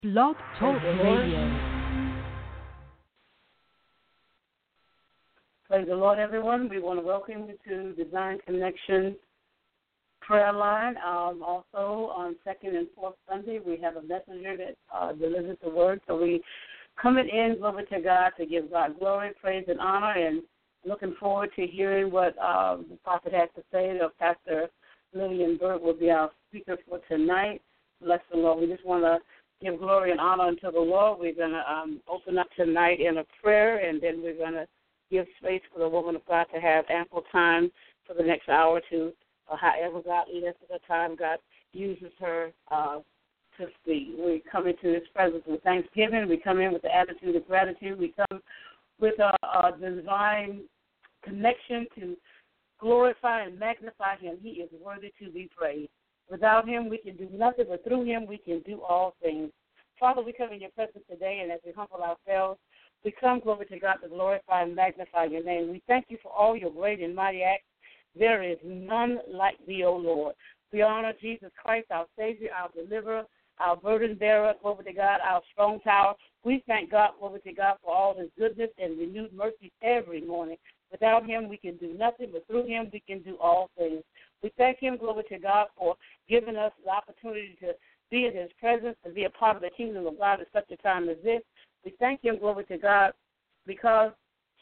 Blog Talk Radio. Praise the Lord, everyone. We want to welcome you to Divine Connection Prayer Line. Also, on second and fourth Sunday, we have a messenger that delivers the word. So we coming in, glory to God, to give God glory, praise, and honor, and looking forward to hearing what the prophet has to say. Pastor Lillian Bird will be our speaker for tonight. Bless the Lord. We just want to give glory and honor unto the Lord. We're going to open up tonight in a prayer, and then we're going to give space for the woman of God to have ample time for the next hour or two, or however God leads us at the time God uses her to speak. We come into His presence with thanksgiving. We come in with the attitude of gratitude. We come with a divine connection to glorify and magnify Him. He is worthy to be praised. Without Him, we can do nothing, but through Him, we can do all things. Father, we come in your presence today, and as we humble ourselves, we come, glory to God, to glorify and magnify your name. We thank you for all your great and mighty acts. There is none like thee, O Lord. We honor Jesus Christ, our Savior, our deliverer, our burden bearer, glory to God, our strong tower. We thank God, glory to God, for all His goodness and renewed mercy every morning. Without Him, we can do nothing, but through Him, we can do all things. We thank Him, glory to God, for giving us the opportunity to be in His presence, to be a part of the kingdom of God at such a time as this. We thank Him, glory to God, because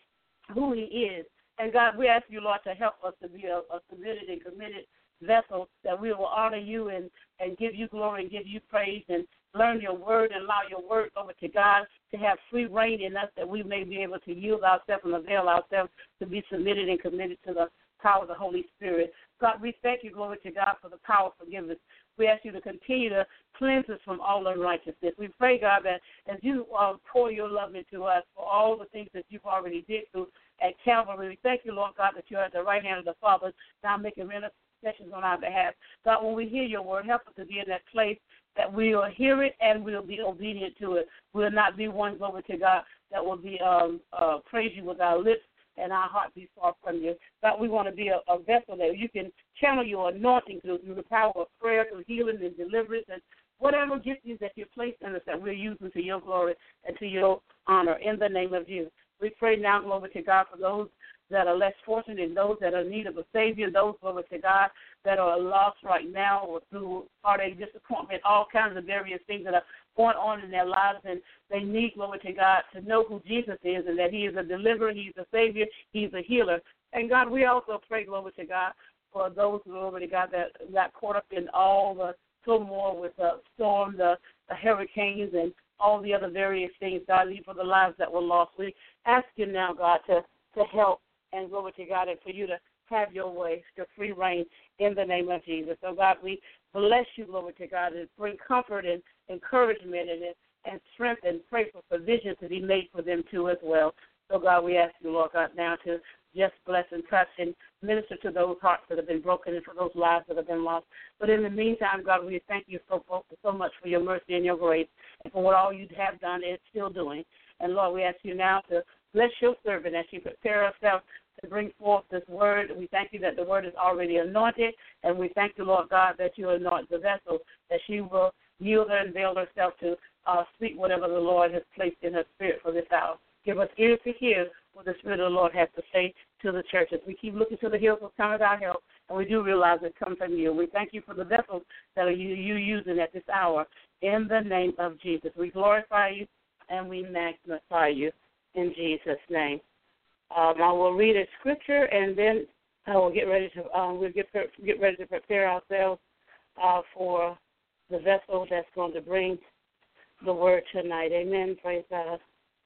who He is. And God, we ask you, Lord, to help us to be a submitted and committed vessel, that we will honor you and give you glory and give you praise and learn your word and allow your word, glory to God, to have free reign in us, that we may be able to yield ourselves and avail ourselves to be submitted and committed to the power of the Holy Spirit. God, we thank you, glory to God, for the power of forgiveness. We ask you to continue to cleanse us from all unrighteousness. We pray, God, that as you pour your love into us for all the things that you've already did through at Calvary, we thank you, Lord God, that you're at the right hand of the Father, now making intercessions on our behalf. God, when we hear your word, help us to be in that place that we will hear it and we'll be obedient to it. We'll not be one, glory to God, that will be praise you with our lips and our heart be far from you. God, we want to be a vessel that you can channel your anointing through the power of prayer, through healing and deliverance, and whatever giftings that you placed in us that we're using to your glory and to your honor, in the name of Jesus. We pray now, glory to God, for those that are less fortunate and those that are in need of a Savior, those, glory to God, that are lost right now or through heartache, disappointment, all kinds of various things that are going on in their lives, and they need, glory to God, to know who Jesus is and that He is a deliverer, He's a Savior, He's a healer. And, God, we also pray, glory to God, for those, glory to God, that got caught up in all the turmoil with the storm, the hurricanes, and all the other various things, God, even for the lives that were lost. We ask you now, God, to help and, glory to God, and for you to have your way, to free reign in the name of Jesus. So, God, we bless you, glory to God, and bring comfort and encouragement and strength, and pray for provision to be made for them too as well. So, God, we ask you, Lord God, now to just bless and touch and minister to those hearts that have been broken and for those lives that have been lost. But in the meantime, God, we thank you so much for your mercy and your grace and for what all you have done and still doing. And, Lord, we ask you now to bless your servant as she prepare herself to bring forth this word. We thank you that the word is already anointed, and we thank you, Lord God, that you anoint the vessel, that she will yield her and veil herself to speak whatever the Lord has placed in her spirit for this hour. Give us ears to hear what the Spirit of the Lord has to say to the churches. We keep looking to the hills of cometh our help, and we do realize it comes from you. We thank you for the vessels that are you using at this hour. In the name of Jesus, we glorify you and we magnify you in Jesus' name. I will read a scripture, and then I will get ready to get ready to prepare ourselves for the vessel that's going to bring the word tonight. Amen. Praise God.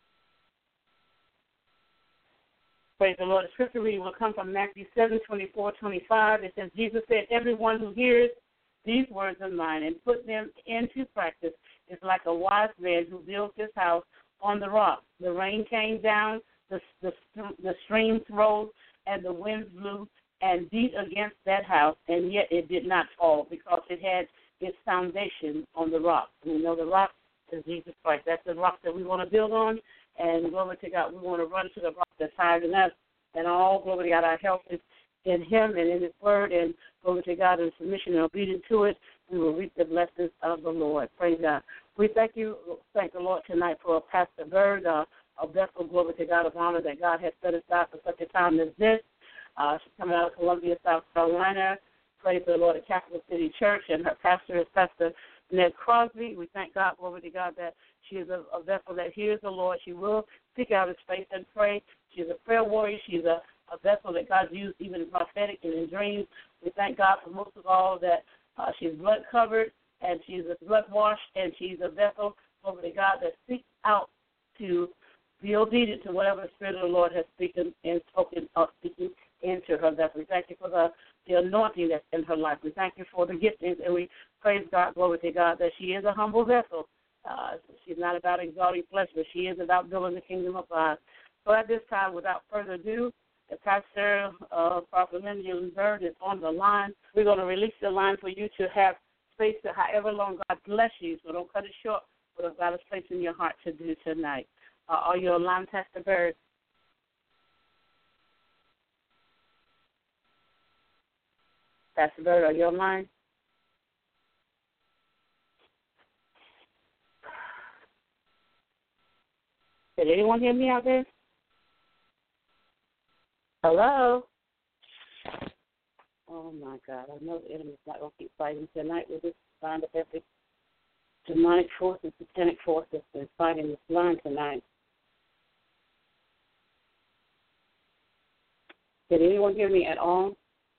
Praise the Lord. The scripture reading will come from Matthew 7:24-25. It says, Jesus said, everyone who hears these words of mine and put them into practice is like a wise man who built his house on the rock. The rain came down, the streams rose, and the winds blew and beat against that house, and yet it did not fall because it had its foundation on the rock. And we know the rock is Jesus Christ. That's the rock that we want to build on, and glory to God, we want to run to the rock that's higher than us, and all, glory to God, our help is in Him and in His Word, and glory to God, in submission and obedience to it, we will reap the blessings of the Lord. Praise God. We thank the Lord tonight for Pastor Bird, a vessel, glory to God, of honor that God has set aside for such a time as this. She's coming out of Columbia, South Carolina. Praise the Lord at Capital City Church, and her pastor is Pastor Ned Crosby. We thank God, glory to God, that she is a vessel that hears the Lord. She will seek out his face and pray. She's a prayer warrior. She's a vessel that God's used even in prophetic and in dreams. We thank God for most of all that she's blood covered and she's a blood washed and she's a vessel, glory to God, that seeks out to be obedient to whatever the Spirit of the Lord has speaking into her vessel. We thank you for the anointing that's in her life. We thank you for the giftings, and we praise God, glory to God, that she is a humble vessel. She's not about exalting flesh, but she is about building the kingdom of God. So at this time, without further ado, the pastor, Prophet Lyndon Bird, is on the line. We're going to release the line for you to have space to however long God bless you. So don't cut it short what God has placed in your heart to do tonight. Are you online, Pastor Bird? Pastor Bird, are you online? Did anyone hear me out there? Hello? Oh, my God. I know the enemy's not going to keep fighting tonight. We'll just find up every demonic force and satanic force that's been fighting this line tonight. Did anyone hear me at all?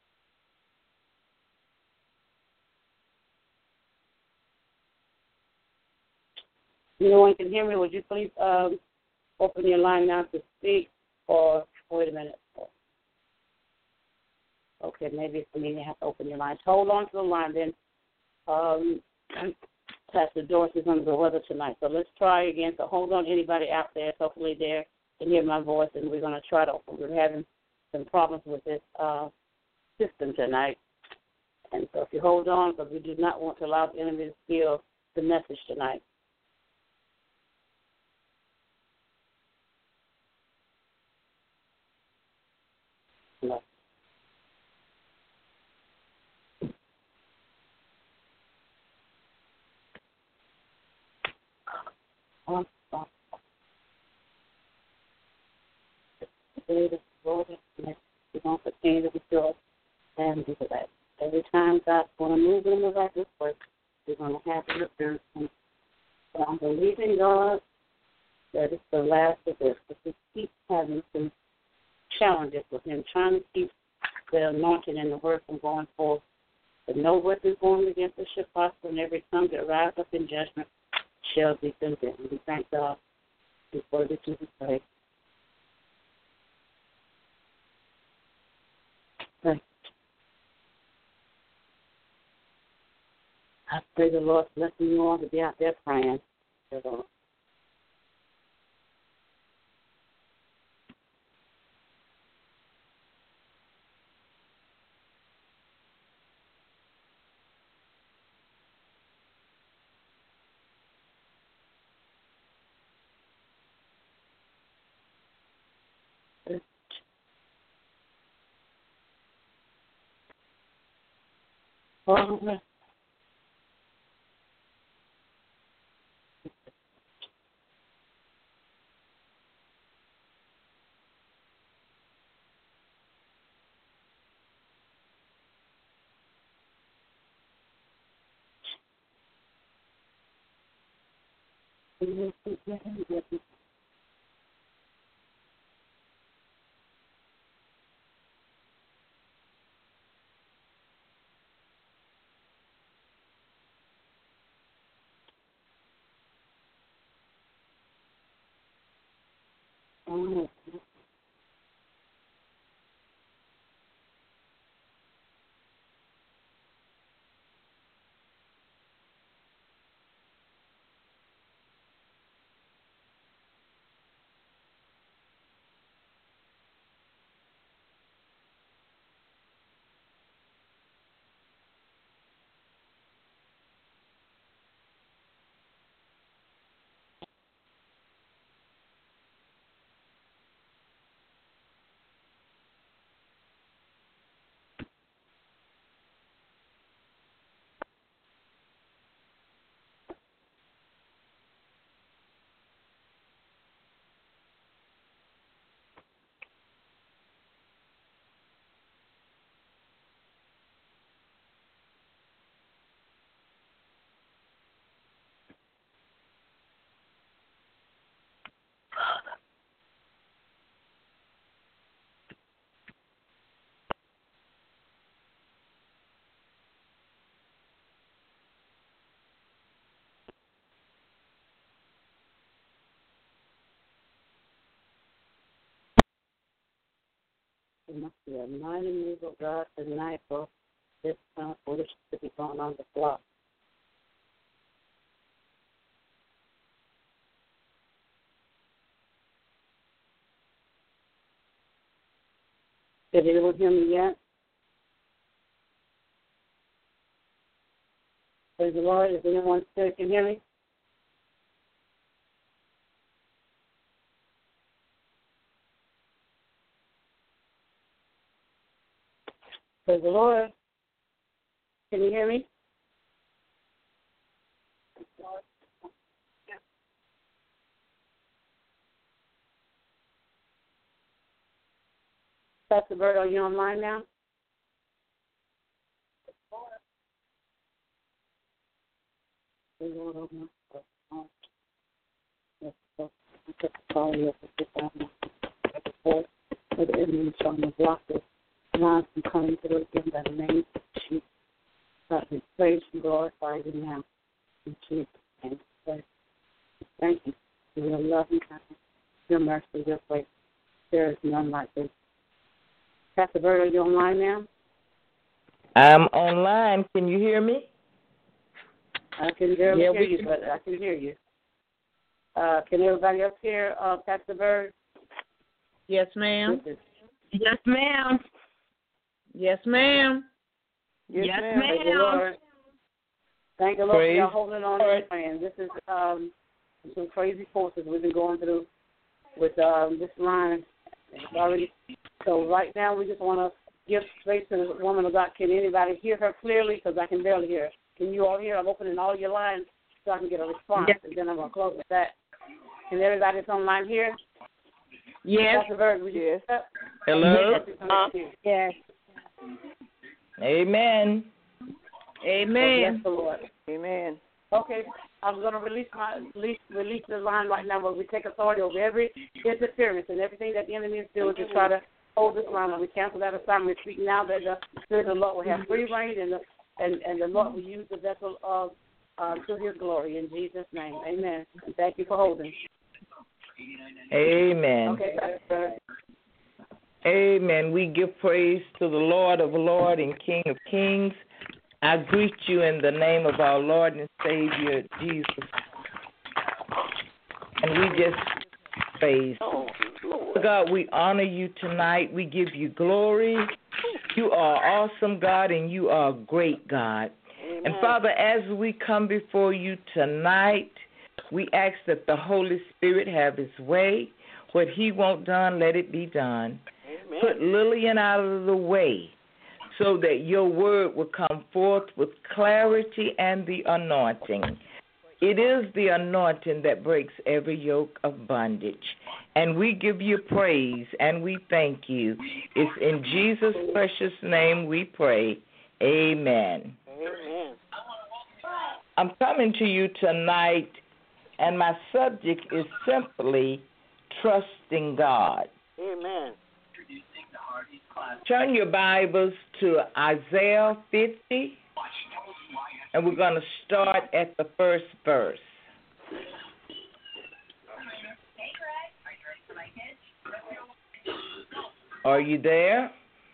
Anyone can hear me? Would you please open your line now to speak? Or wait a minute. Okay, maybe it's me. You have to open your line. Hold on to the line then. Pastor Doris is under the weather tonight, so let's try again. So hold on, anybody out there. Hopefully they can hear my voice, and we're going to try to open. We're having some problems with this system tonight. And so if you hold on, because we do not want to allow the enemy to steal the message tonight. No. We're going to continue to rejoice and do that. Every time God's going to move in a miraculous way, we're going to have to return. So I'm believing God that it's the last of this, because we keep having some challenges with him, trying to keep the anointing and the word from going forth. But no weapon formed against us shall prosper, and every tongue that rises up in judgment shall be condemned. We thank God before this is prayed. I pray the Lord bless you all to be out there praying. Oh, oh. It must be a mighty move of God tonight for this kind of foolishness to be going on the block. Did anyone hear me yet? Praise the Lord. If anyone still can hear me? Praise the Lord. Can you hear me? Pastor Bird, are you online now? The enemy is trying to block this line from coming to us in the name of Jesus. God, we praise and glorify you now. In Jesus' name. Thank you for your love and kindness, your mercy, your grace. There is none like this. Pastor Bird, are you online now? I'm online. Can you hear me? I can barely hear you, but I can hear you. Can everybody else hear Pastor Bird? Yes, ma'am. Yes, ma'am. Yes, ma'am. Yes, Thank ma'am. the Lord. Thank the Lord for Praise y'all holding on and praying. This is some crazy forces we've been going through with this line. It's already, so right now we just want to give space to the woman of God. Can anybody hear her clearly? Because I can barely hear her. Can you all hear? I'm opening all your lines so I can get a response, Yes. and then I'm going to close with that. Can everybody that's online hear? Yes. Pastor Bird, would you speak up? Hello? Yes. Amen. Bless the Lord. Amen. Okay, I'm going to release the line right now where we take authority over every interference and everything that the enemy is doing to try to hold this line. When we cancel that assignment, we speak now that the Spirit of the Lord will have free reign and the Lord will use the vessel of to His glory in Jesus' name. Amen. And thank you for holding. Amen. Okay, Pastor. Amen. We give praise to the Lord of Lords and King of Kings. I greet you in the name of our Lord and Savior, Jesus. And we just praise. God, we honor you tonight. We give you glory. You are awesome, God, and you are a great God. Amen. And, Father, as we come before you tonight, we ask that the Holy Spirit have his way. What he wants done, let it be done. Amen. Put Lillian out of the way so that your word will come forth with clarity and the anointing. It is the anointing that breaks every yoke of bondage. And we give you praise and we thank you. It's in Jesus' precious name we pray. Amen. Amen. I'm coming to you tonight, and my subject is simply trusting God. Amen. Turn your Bibles to Isaiah 50, and we're going to start at the first verse. Are you there?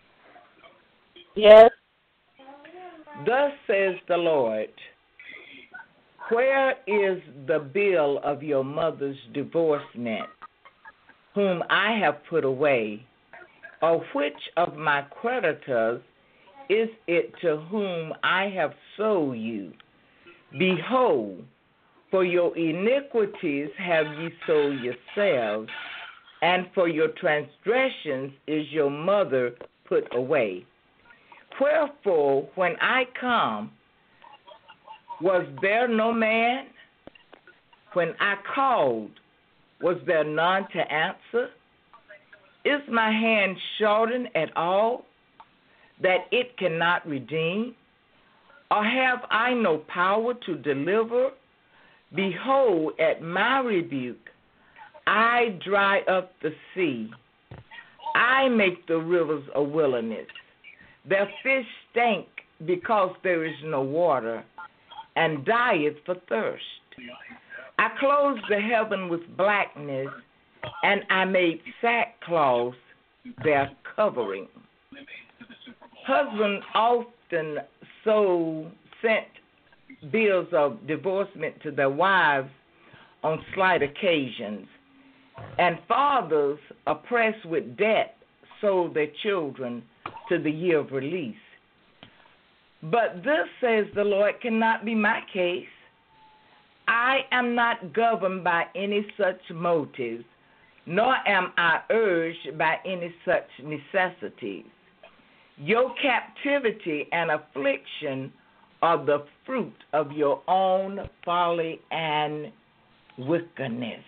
Yes. Thus says the Lord, where is the bill of your mother's divorcement, whom I have put away? Or which of my creditors is it to whom I have sold you? Behold, for your iniquities have ye sold yourselves, and for your transgressions is your mother put away. Wherefore, when I come, was there no man? When I called, was there none to answer? Is my hand shortened at all, that it cannot redeem? Or have I no power to deliver? Behold, at my rebuke, I dry up the sea. I make the rivers a wilderness. Their fish stink because there is no water, and dieth for thirst. I closed the heaven with blackness, and I made sackcloth their covering. Husbands often sent bills of divorcement to their wives on slight occasions, and fathers oppressed with debt sold their children to the year of release. But this, says the Lord, cannot be my case. I am not governed by any such motives, nor am I urged by any such necessities. Your captivity and affliction are the fruit of your own folly and wickedness.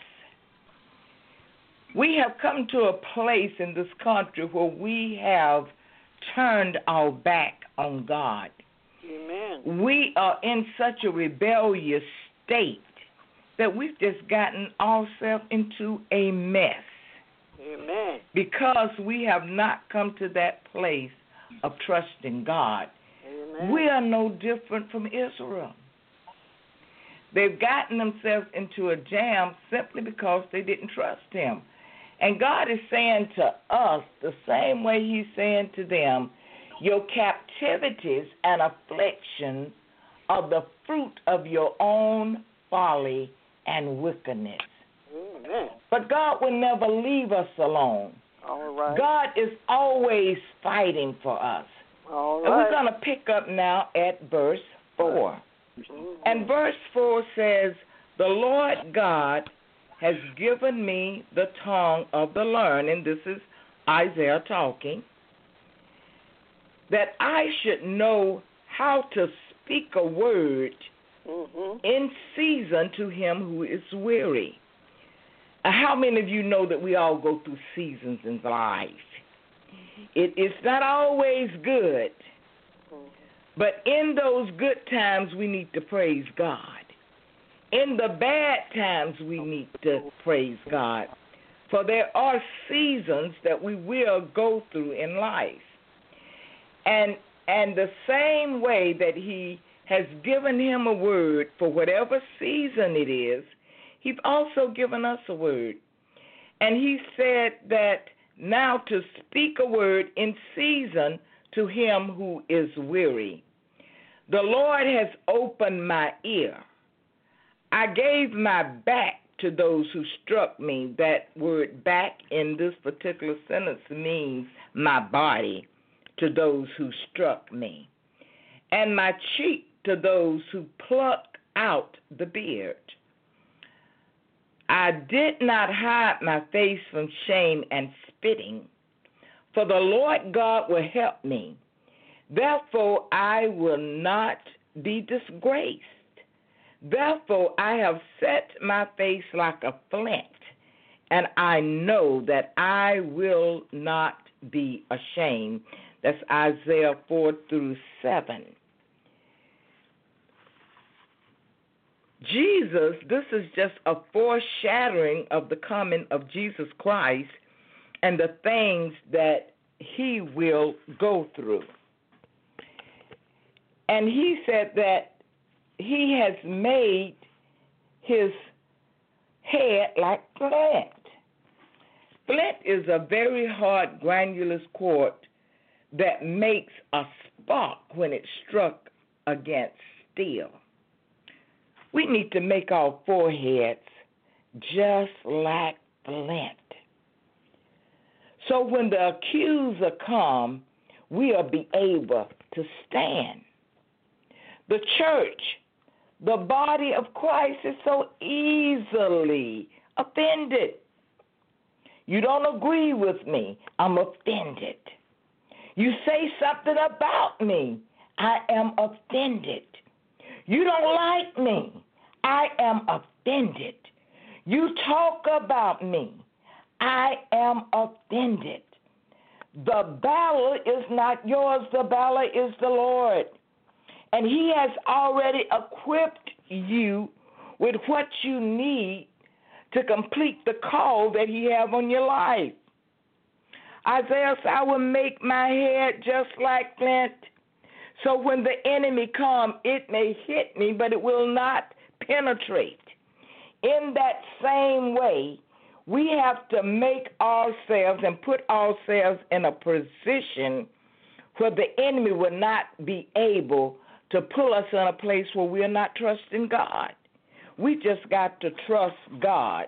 We have come to a place in this country where we have turned our back on God. Amen. We are in such a rebellious state that we've just gotten ourselves into a mess. Amen. Because we have not come to that place of trusting God. Amen. We are no different from Israel. They've gotten themselves into a jam simply because they didn't trust Him. And God is saying to us the same way He's saying to them, your captivities and afflictions are the fruit of your own folly and wickedness. Amen. But God will never leave us alone. All right. God is always fighting for us. All And right. we're going to pick up now at verse 4. And verse 4 says, the Lord God has given me the tongue of the learned, and this is Isaiah talking, that I should know how to speak a word in season to him who is weary. How many of you know that we all go through seasons in life? It's not always good, but in those good times we need to praise God. In the bad times we need to praise God, for there are seasons that we will go through in life. And the same way that He has given him a word for whatever season it is, He's also given us a word. And He said that now to speak a word in season to him who is weary. The Lord has opened my ear. I gave my back to those who struck me. That word back in this particular sentence means my body to those who struck me, and my cheek to those who plucked out the beard. I did not hide my face from shame and spitting, for the Lord God will help me. Therefore I will not be disgraced. Therefore I have set my face like a flint, and I know that I will not be ashamed. That's Isaiah 4-7. Jesus, this is just a foreshadowing of the coming of Jesus Christ and the things that He will go through. And He said that He has made His head like flint. Flint is a very hard granulous quartz that makes a spark when it's struck against steel. We need to make our foreheads just like flint. So when the accuser comes, we'll be able to stand. The church, the body of Christ, is so easily offended. You don't agree with me, I'm offended. You say something about me, I am offended. You don't like me, I am offended. You talk about me, I am offended. The battle is not yours, the battle is the Lord. And He has already equipped you with what you need to complete the call that He has on your life. Isaiah said, I will make my head just like flint, so when the enemy comes, it may hit me, but it will not penetrate. In that same way, We have to make ourselves and put ourselves in a position where the enemy will not be able to pull us in a place where we're not trusting God. We just got to trust God.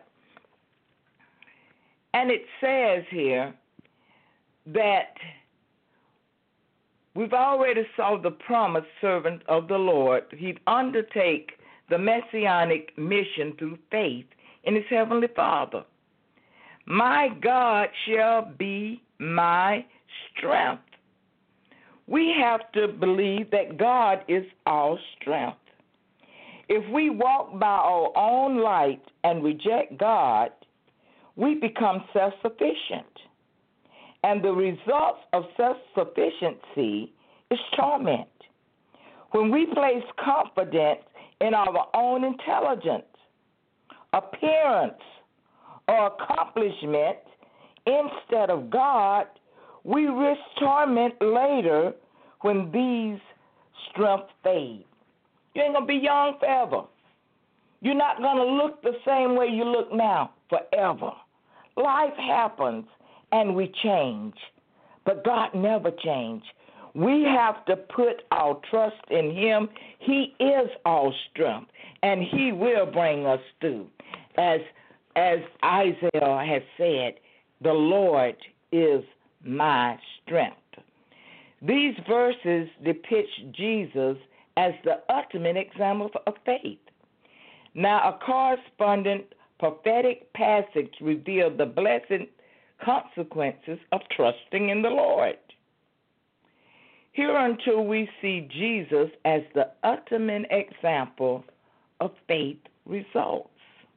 And it says here that we've already saw the promised servant of the Lord. He'd undertake the messianic mission through faith in his heavenly Father. My God shall be my strength. We have to believe that God is our strength. If we walk by our own light and reject God, we become self-sufficient. And the results of self-sufficiency is torment. When we place confidence in our own intelligence, appearance, or accomplishment instead of God, we risk torment later when these strengths fade. You ain't going to be young forever. You're not going to look the same way you look now forever. Life happens and we change, but God never changed. We have to put our trust in Him. He is our strength, and He will bring us through. As Isaiah has said, the Lord is my strength. These verses depict Jesus as the ultimate example of faith. Now, a corresponding prophetic passage revealed the blessed consequences of trusting in the Lord. Hereunto we see Jesus as the ultimate example of faith results.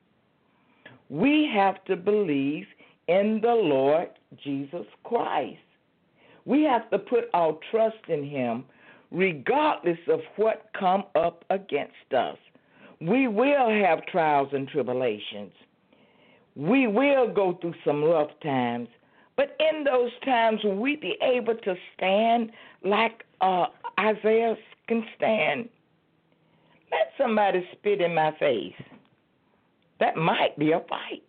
We have to believe in the Lord Jesus Christ. We have to put our trust in Him regardless of what come up against us. We will have trials and tribulations. We will go through some rough times. But in those times, will we be able to stand like Isaiah can stand? Let somebody spit in my face. That might be a fight.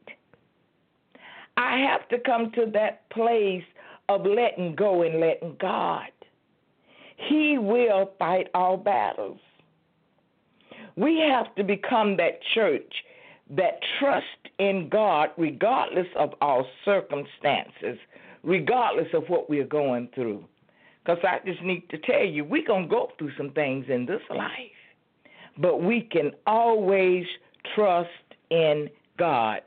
I have to come to that place of letting go and letting God. He will fight our battles. We have to become that church that trusts in God regardless of our circumstances, regardless of what we're going through. Because I just need to tell you, we're going to go through some things in this life, but we can always trust in God.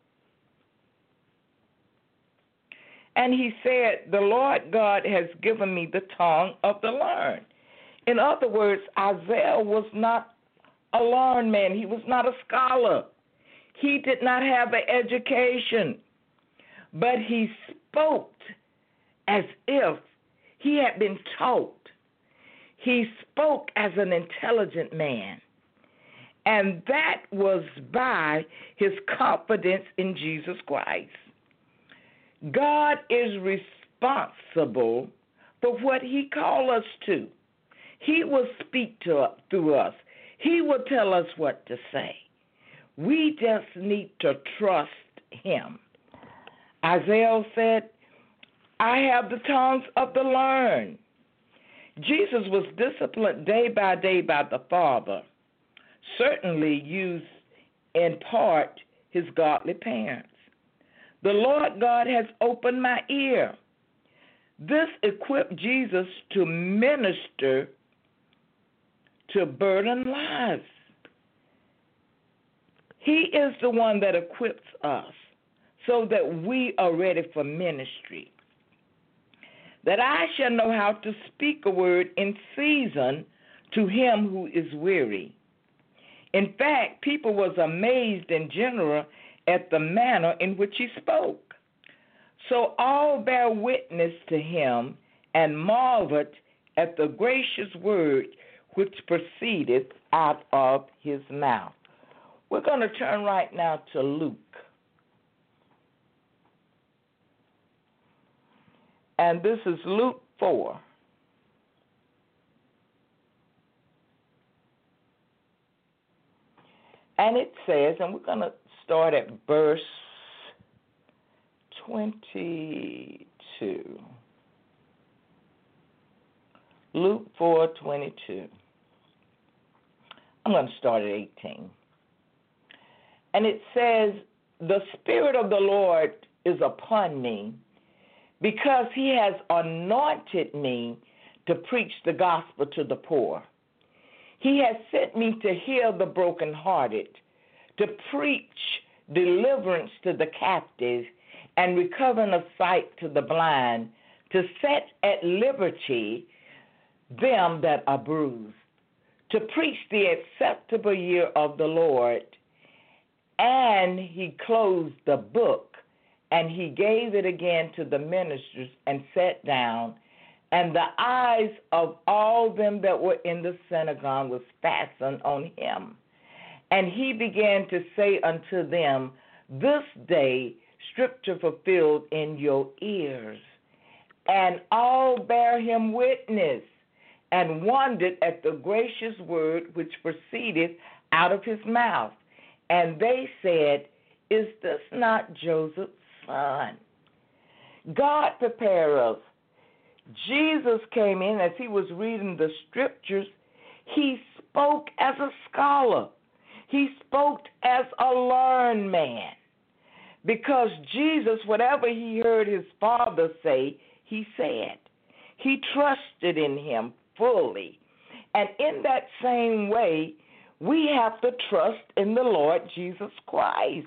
And he said, the Lord God has given me the tongue of the learned. In other words, Isaiah was not a learned man. He was not a scholar. He did not have an education. But he spoke as if he had been taught. He spoke as an intelligent man. And that was by his confidence in Jesus Christ. God is responsible for what He called us to. He will speak through us. He will tell us what to say. We just need to trust Him. Isaiah said, I have the tongues of the learned. Jesus was disciplined day by day by the Father, certainly used in part His godly parents. The Lord God has opened my ear. This equipped Jesus to minister to burdened lives. He is the one that equips us so that we are ready for ministry. That I shall know how to speak a word in season to him who is weary. In fact, people was amazed in general at the manner in which he spoke. So all bear witness to him and marveled at the gracious word which proceeded out of his mouth. We're going to turn right now to Luke. And this is Luke 4. And it says, and we're going to start at verse 4:22. Luke 4:22. I'm going to start at 18. And it says, "The Spirit of the Lord is upon me, because he has anointed me to preach the gospel to the poor. He has sent me to heal the brokenhearted, to preach deliverance to the captives, and recovering of sight to the blind, to set at liberty them that are bruised, to preach the acceptable year of the Lord." And he closed the book, and he gave it again to the ministers and sat down. And the eyes of all them that were in the synagogue was fastened on him. And he began to say unto them, "This day Scripture fulfilled in your ears." And all bare him witness, and wondered at the gracious word which proceeded out of his mouth. And they said, "Is this not Joseph's son?" God prepare us. Jesus came in as he was reading the Scriptures. He spoke as a scholar. He spoke as a learned man. Because Jesus, whatever he heard his Father say, he said. He trusted in him fully. And in that same way, we have to trust in the Lord Jesus Christ.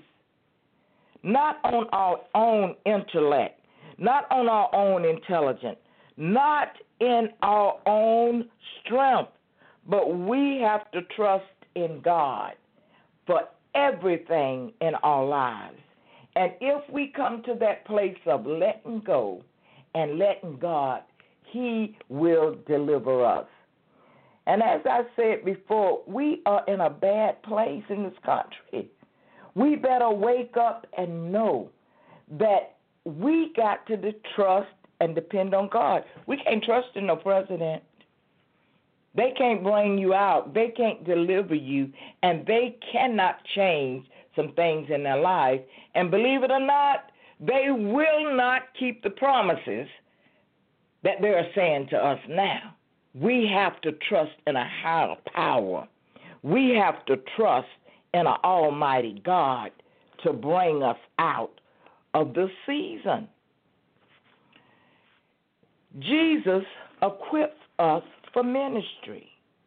Not on our own intellect, not on our own intelligence, not in our own strength, but we have to trust in God for everything in our lives. And if we come to that place of letting go and letting God, he will deliver us. And as I said before, we are in a bad place in this country. We better wake up and know that we got to trust and depend on God. We can't trust in no president. They can't bring you out. They can't deliver you, and they cannot change some things in their life. And believe it or not, they will not keep the promises that they're saying to us now. We have to trust in a higher power. We have to trust in an almighty God to bring us out of this season. Jesus equips us for ministry.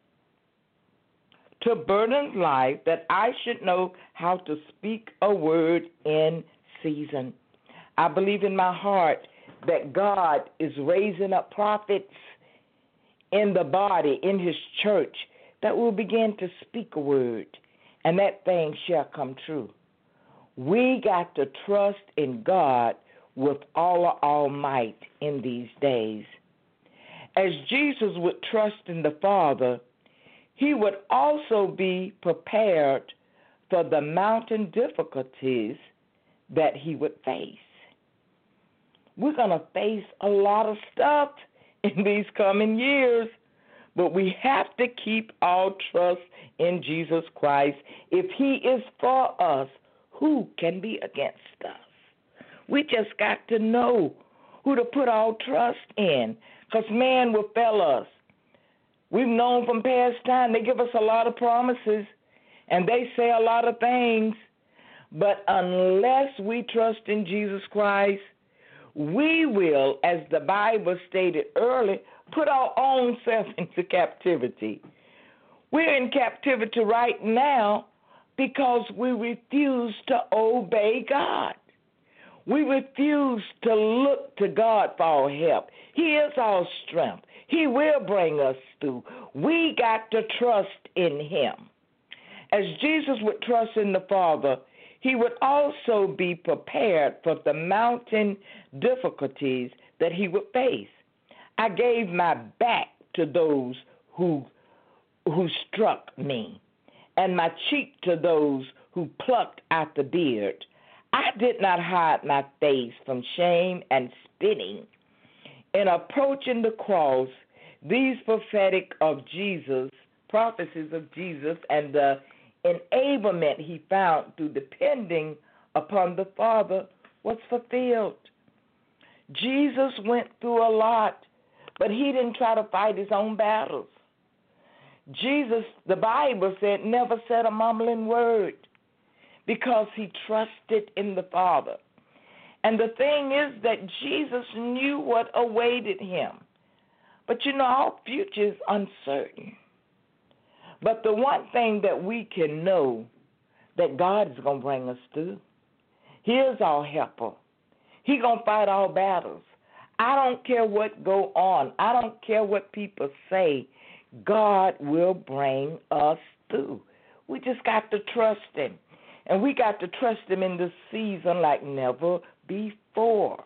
To burden life, that I should know how to speak a word in season. I believe in my heart that God is raising up prophets in the body, in his church, that will begin to speak a word, and that thing shall come true. We got to trust in God with all of our might in these days. As Jesus would trust in the Father, he would also be prepared for the mountain difficulties that he would face. We're going to face a lot of stuff in these coming years, but we have to keep our trust in Jesus Christ. If he is for us, who can be against us? We just got to know who to put our trust in, because man will fail us. We've known from past time, they give us a lot of promises, and they say a lot of things, but unless we trust in Jesus Christ, we will, as the Bible stated earlier, put our own self into captivity. We're in captivity right now because we refuse to obey God. We refuse to look to God for our help. He is our strength. He will bring us through. We got to trust in him. As Jesus would trust in the Father, he would also be prepared for the mountain difficulties that he would face. I gave my back to those who struck me, and my cheek to those who plucked out the beard. I did not hide my face from shame and spitting. In approaching the cross, these prophecies of Jesus, and the enablement he found through depending upon the Father was fulfilled. Jesus went through a lot, but he didn't try to fight his own battles. Jesus, the Bible said, never said a mumbling word because he trusted in the Father. And the thing is that Jesus knew what awaited him. But our future is uncertain. But the one thing that we can know, that God is going to bring us through. He is our helper. He's going to fight our battles. I don't care what go on. I don't care what people say. God will bring us through. We just got to trust him. And we got to trust him in this season like never before.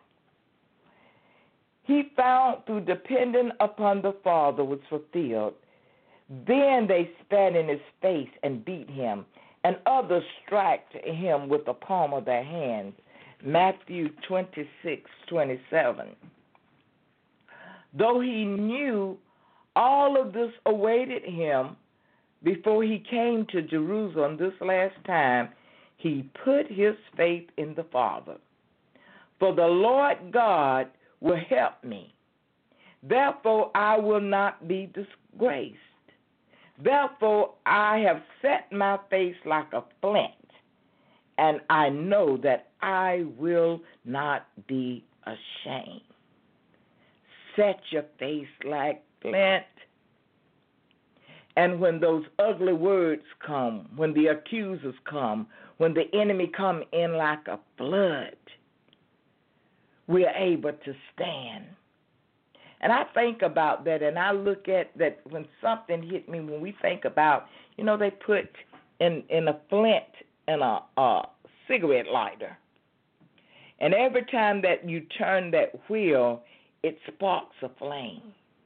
He found through depending upon the Father was fulfilled. Then they spat in his face and beat him, and others struck him with the palm of their hands. Matthew 26:27. Though he knew all of this awaited him before he came to Jerusalem this last time, he put his faith in the Father. For the Lord God will help me. Therefore I will not be disgraced. Therefore I have set my face like a flint, and I know that I will not be ashamed. Set your face like flint. And when those ugly words come, when the accusers come, when the enemy come in like a flood, we are able to stand. And I think about that, and I look at that when something hit me, when we think about, they put in a flint and a cigarette lighter. And every time that you turn that wheel, it sparks a flame.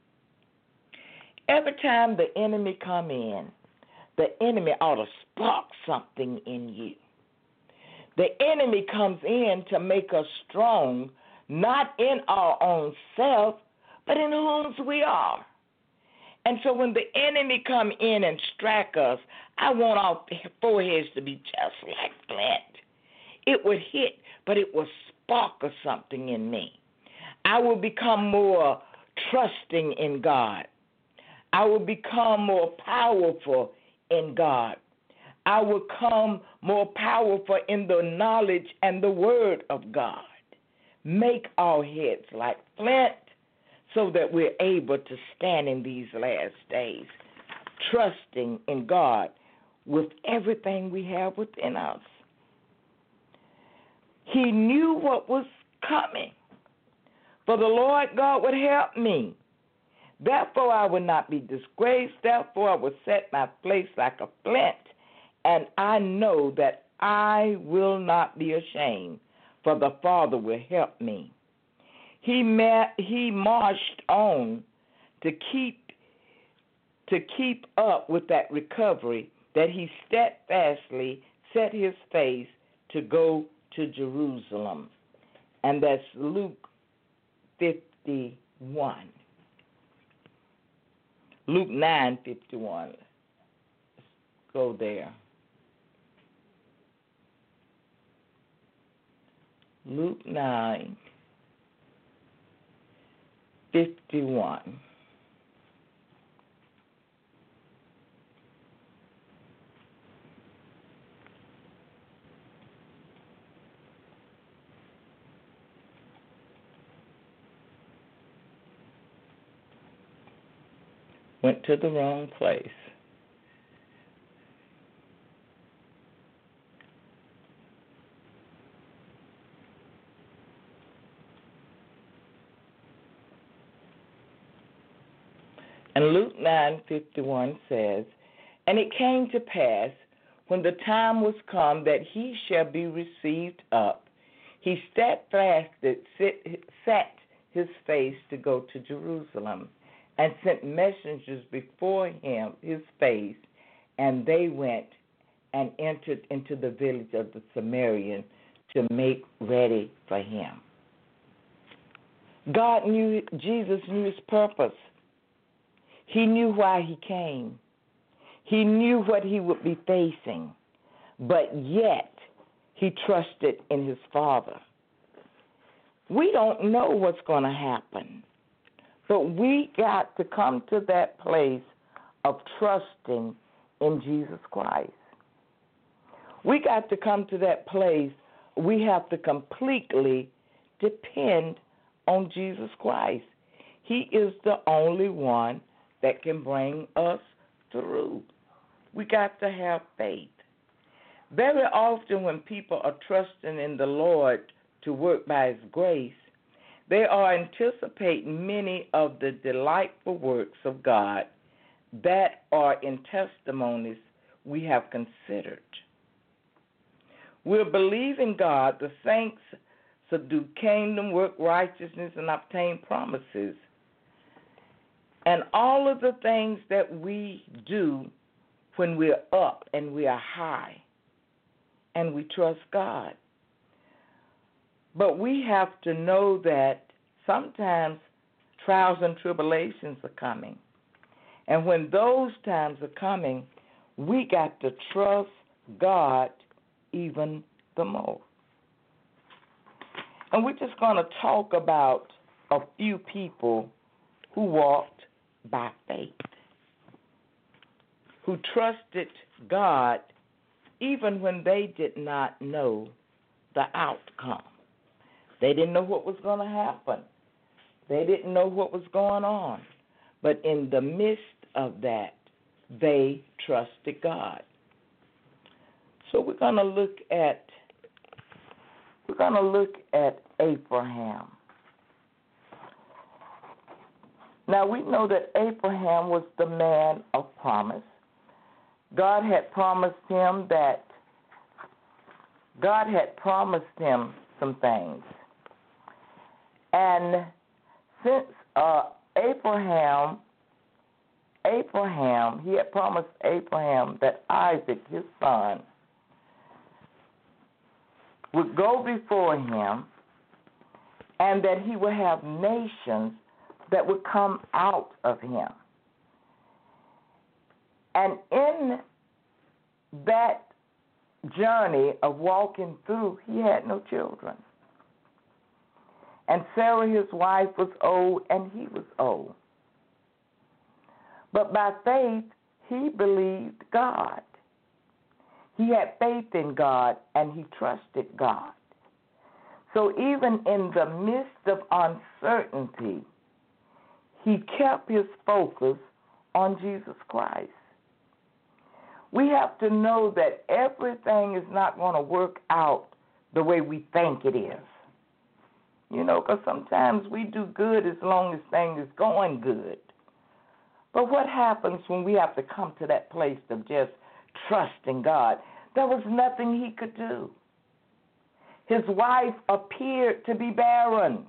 Every time the enemy come in, the enemy ought to spark something in you. The enemy comes in to make us strong, not in our own self, but in whom we are. And so when the enemy come in and strike us, I want our foreheads to be just like flint. It would hit, but it would spark something in me. I will become more trusting in God. I will become more powerful in God. I will become more powerful in the knowledge and the word of God. Make our heads like flint so that we're able to stand in these last days, trusting in God with everything we have within us. He knew what was coming. For the Lord God would help me. Therefore I will not be disgraced. Therefore I will set my face like a flint, and I know that I will not be ashamed, for the Father will help me. He marched on to keep up with that recovery, that he steadfastly set his face to go to Jerusalem. And that's Luke 51. Luke 9:51. Let's go there. Luke 9:51. Went to the wrong place. And Luke 9:51 says, "And it came to pass, when the time was come that he shall be received up, he steadfastly set his face to go to Jerusalem, and sent messengers before him, his face, and they went and entered into the village of the Samaritan to make ready for him." Jesus knew his purpose. He knew why he came. He knew what he would be facing, but yet he trusted in his Father. We don't know what's going to happen, but we got to come to that place of trusting in Jesus Christ. We got to come to that place we have to completely depend on Jesus Christ. He is the only one that can bring us through. We got to have faith. Very often when people are trusting in the Lord to work by His grace, they are anticipating many of the delightful works of God that are in testimonies we have considered. We're believing God, the saints subdue kingdom, work righteousness, and obtain promises. And all of the things that we do when we're up and we are high and we trust God. But we have to know that sometimes trials and tribulations are coming. And when those times are coming, we got to trust God even the more. And we're just going to talk about a few people who walked by faith, who trusted God even when they did not know the outcome. They didn't know what was going to happen. They didn't know what was going on. But in the midst of that, they trusted God. So we're going to look at Abraham. Now we know that Abraham was the man of promise. God had promised him some things. And since Abraham, he had promised Abraham that Isaac, his son, would go before him and that he would have nations that would come out of him. And in that journey of walking through, he had no children. And Sarah, his wife, was old and he was old. But by faith, he believed God. He had faith in God and he trusted God. So even in the midst of uncertainty, he kept his focus on Jesus Christ. We have to know that everything is not going to work out the way we think it is. You know, because sometimes we do good as long as things is going good. But what happens when we have to come to that place of just trusting God? There was nothing he could do. His wife appeared to be barren.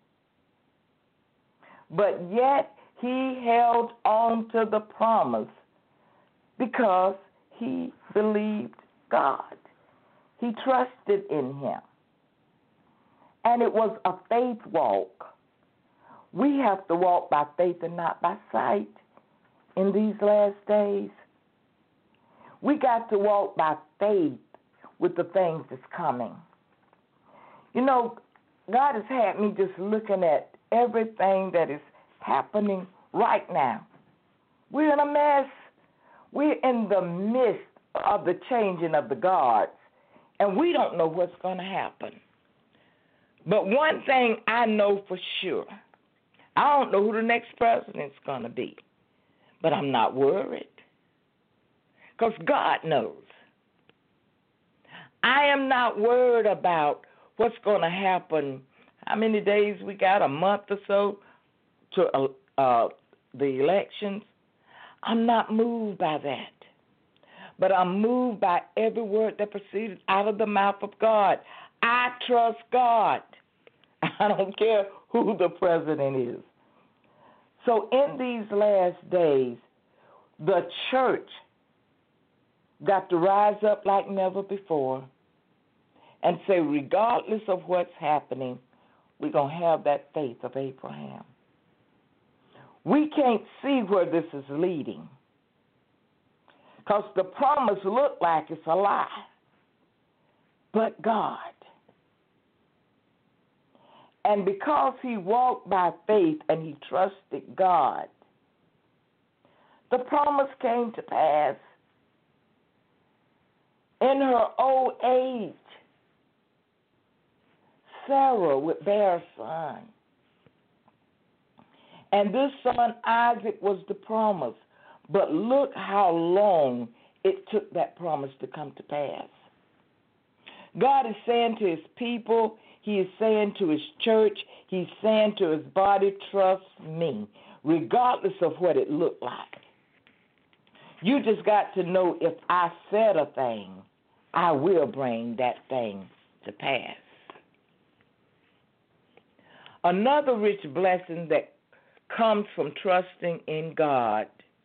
But yet he held on to the promise because he believed God. He trusted in him. And it was a faith walk. We have to walk by faith and not by sight in these last days. We got to walk by faith with the things that's coming. You know, God has had me just looking at everything that is happening right now. We're in a mess. We're in the midst of the changing of the guards, and we don't know what's going to happen. But one thing I know for sure, I don't know who the next president's going to be, but I'm not worried because God knows. I am not worried about what's going to happen. How many days we got? A month or so to the elections. I'm not moved by that. But I'm moved by every word that proceeds out of the mouth of God. I trust God. I don't care who the president is. So in these last days, the church got to rise up like never before and say, regardless of what's happening, we're going to have that faith of Abraham. We can't see where this is leading because the promise looked like it's a lie. But God. And because he walked by faith and he trusted God, the promise came to pass. In her old age, Sarah would bear a son. And this son, Isaac, was the promise. But look how long it took that promise to come to pass. God is saying to his people, he is saying to his church, he's saying to his body, trust me, regardless of what it looked like. You just got to know if I said a thing, I will bring that thing to pass. Another rich blessing that comes from trusting in God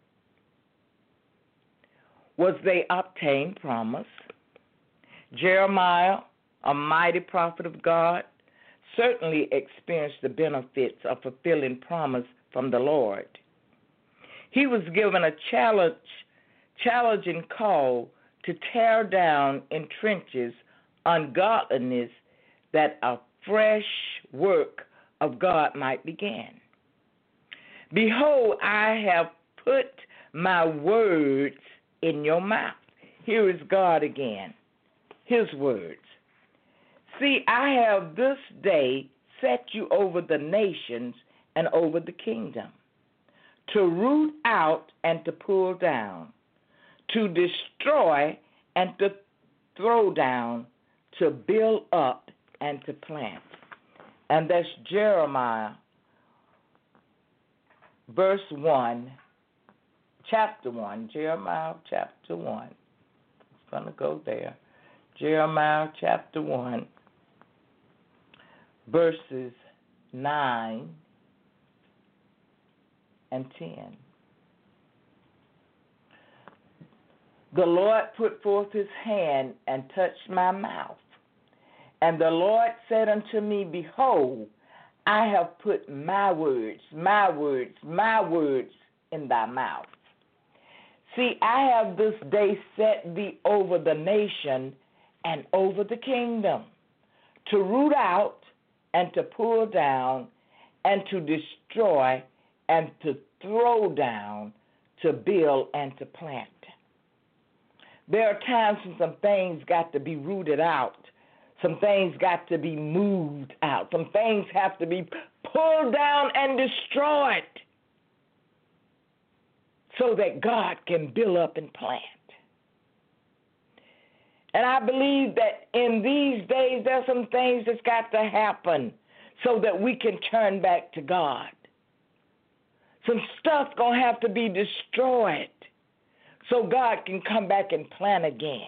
was they obtained promise. Jeremiah, a mighty prophet of God, certainly experienced the benefits of fulfilling promise from the Lord. He was given a challenging call to tear down in trenches ungodliness that a fresh work of God might begin. Behold, I have put my words in your mouth. Here is God again, his words. See, I have this day set you over the nations and over the kingdom, to root out and to pull down, to destroy and to throw down, to build up and to plant. And that's Jeremiah, verse 1, chapter 1, Jeremiah chapter 1. It's going to go there. Jeremiah chapter 1, verses 9 and 10. The Lord put forth his hand and touched my mouth. And the Lord said unto me, behold, I have put my words in thy mouth. See, I have this day set thee over the nation and over the kingdom, to root out and to pull down and to destroy and to throw down, to build and to plant. There are times when some things got to be rooted out. Some things got to be moved out. Some things have to be pulled down and destroyed so that God can build up and plant. And I believe that in these days there's some things that's got to happen so that we can turn back to God. Some stuff going to have to be destroyed so God can come back and plant again.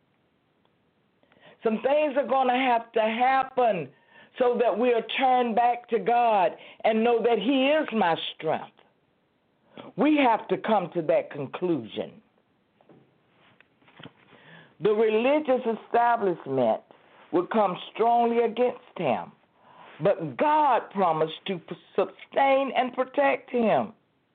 Some things are going to happen so that we'll turn back to God and know that he is my strength. We have to come to that conclusion. The religious establishment would come strongly against him, but God promised to sustain and protect him.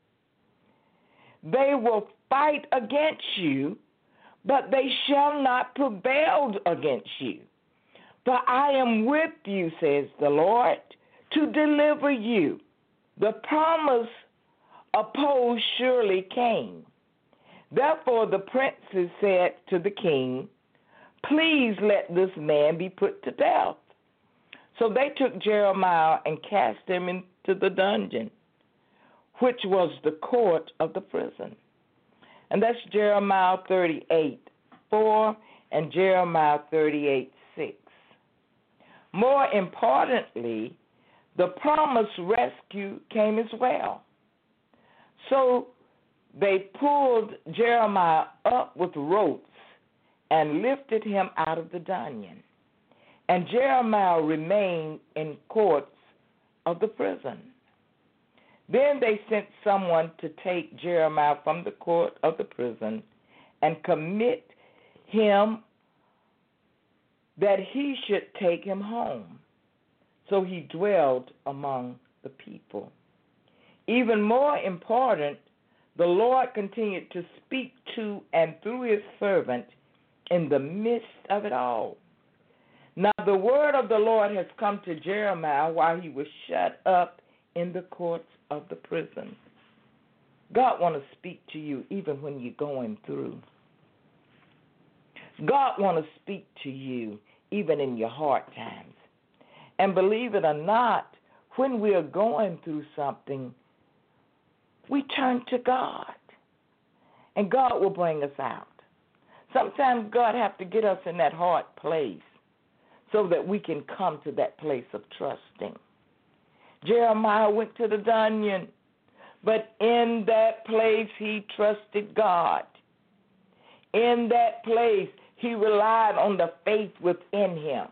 They will fight against you, but they shall not prevail against you. For I am with you, says the Lord, to deliver you. The promise opposed surely came. Therefore the princes said to the king, please let this man be put to death. So they took Jeremiah and cast him into the dungeon, which was the court of the prison. And that's Jeremiah 38:4 and Jeremiah 38:6. More importantly, the promised rescue came as well. So they pulled Jeremiah up with ropes and lifted him out of the dungeon. And Jeremiah remained in courts of the prison. Then they sent someone to take Jeremiah from the court of the prison and commit him that he should take him home. So he dwelled among the people. Even more important, the Lord continued to speak to and through his servant in the midst of it all. Now the word of the Lord has come to Jeremiah while he was shut up in the courts of the prison. God wants to speak to you even when you're going through. God wants to speak to you even in your hard times. And believe it or not, when we are going through something, we turn to God, and God will bring us out. Sometimes God has to get us in that hard place so that we can come to that place of trusting. Jeremiah went to the dungeon, but in that place he trusted God. In that place he relied on the faith within him.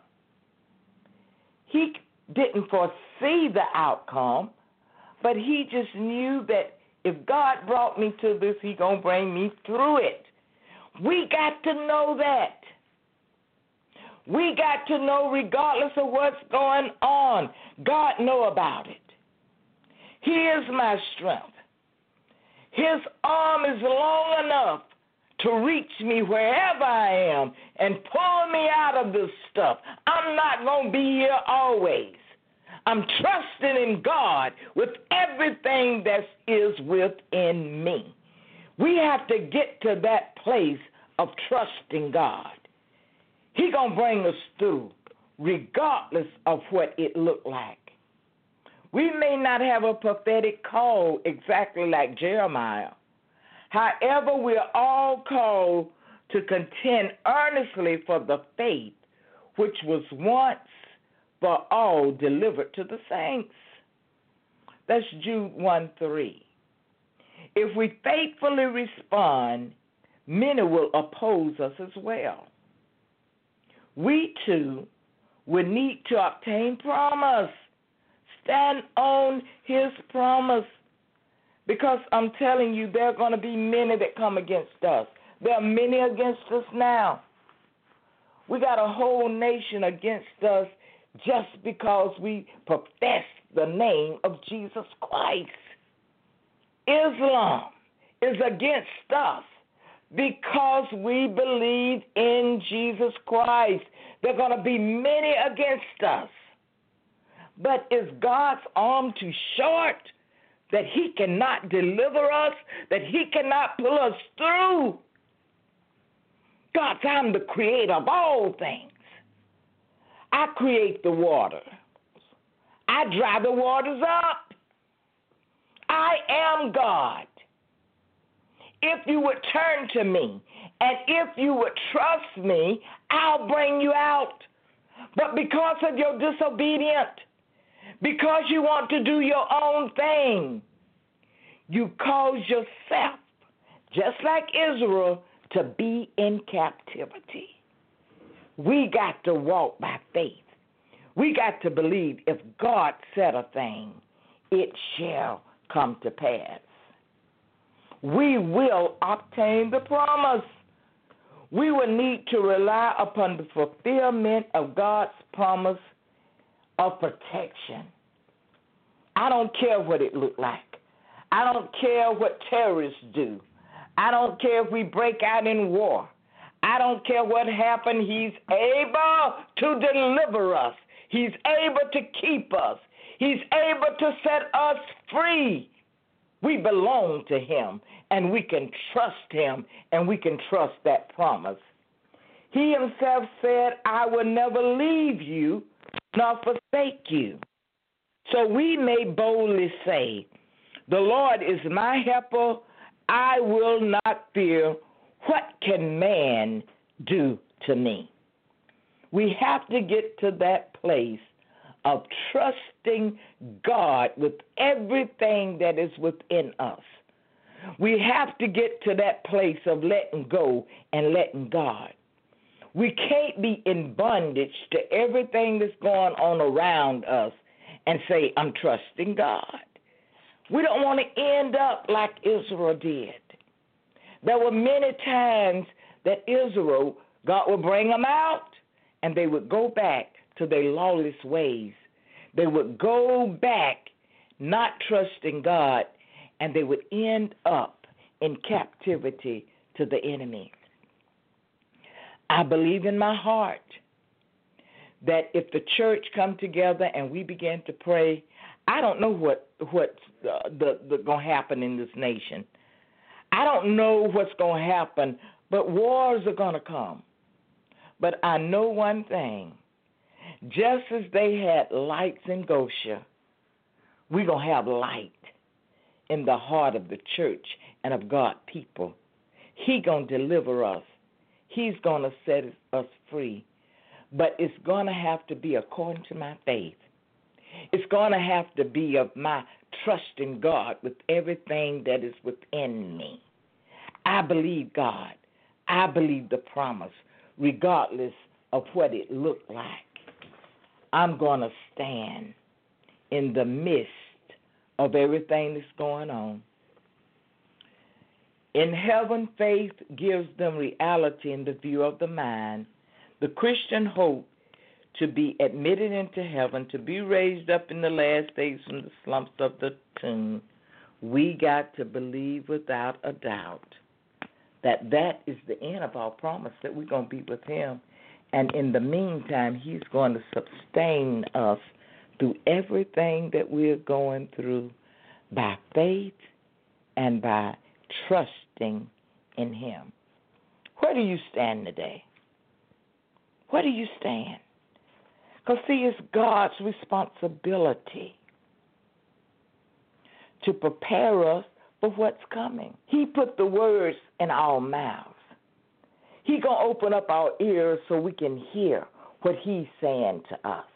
He didn't foresee the outcome, but he just knew that if God brought me to this, he's going to bring me through it. We got to know that. We got to know regardless of what's going on, God know about it. He is my strength. His arm is long enough to reach me wherever I am and pull me out of this stuff. I'm not going to be here always. I'm trusting in God with everything that is within me. We have to get to that place of trusting God. He's going to bring us through regardless of what it looked like. We may not have a prophetic call exactly like Jeremiah. However, we're all called to contend earnestly for the faith which was once for all delivered to the saints. That's Jude 1:3. If we faithfully respond, many will oppose us as well. We too will need to obtain promise. Stand on his promise. Because I'm telling you, there are going to be many that come against us. There are many against us now. We got a whole nation against us just because we profess the name of Jesus Christ. Islam is against us because we believe in Jesus Christ. There are going to be many against us. But is God's arm too short that he cannot deliver us, that he cannot pull us through? God, I'm the creator of all things. I create the water. I dry the waters up. I am God. If you would turn to me and if you would trust me, I'll bring you out. But because of your disobedience, because you want to do your own thing, you cause yourself, just like Israel, to be in captivity. We got to walk by faith. We got to believe if God said a thing, it shall come to pass. We will obtain the promise. We will need to rely upon the fulfillment of God's promise of protection. I don't care what it looked like. I don't care what terrorists do. I don't care if we break out in war. I don't care what happened. He's able to deliver us. He's able to keep us. He's able to set us free. We belong to him, and we can trust him, and we can trust that promise. He himself said, I will never leave you nor forsake you. So we may boldly say, the Lord is my helper. I will not fear. What can man do to me? We have to get to that place of trusting God with everything that is within us. We have to get to that place of letting go and letting God. We can't be in bondage to everything that's going on around us and say, I'm trusting God. We don't want to end up like Israel did. There were many times that Israel, God would bring them out, and they would go back to their lawless ways. They would go back not trusting God, and they would end up in captivity to the enemy. I believe in my heart that if the church come together and we begin to pray, I don't know what's going to happen in this nation. I don't know what's going to happen, but wars are going to come. But I know one thing. Just as they had lights in Goshen, we're going to have light in the heart of the church and of God's people. He's going to deliver us. He's going to set us free. But it's going to have to be according to my faith. It's going to have to be of my trust in God with everything that is within me. I believe God. I believe the promise, regardless of what it looked like. I'm going to stand in the midst of everything that's going on. In heaven, faith gives them reality in the view of the mind. The Christian hope to be admitted into heaven, to be raised up in the last days from the slumps of the tomb. We got to believe without a doubt that is the end of our promise, that we're going to be with him. And in the meantime, he's going to sustain us through everything that we're going through by faith and by trusting in him. Where do you stand today? Where do you stand? Because, see, it's God's responsibility to prepare us for what's coming. He put the words in our mouths. He's going to open up our ears so we can hear what he's saying to us.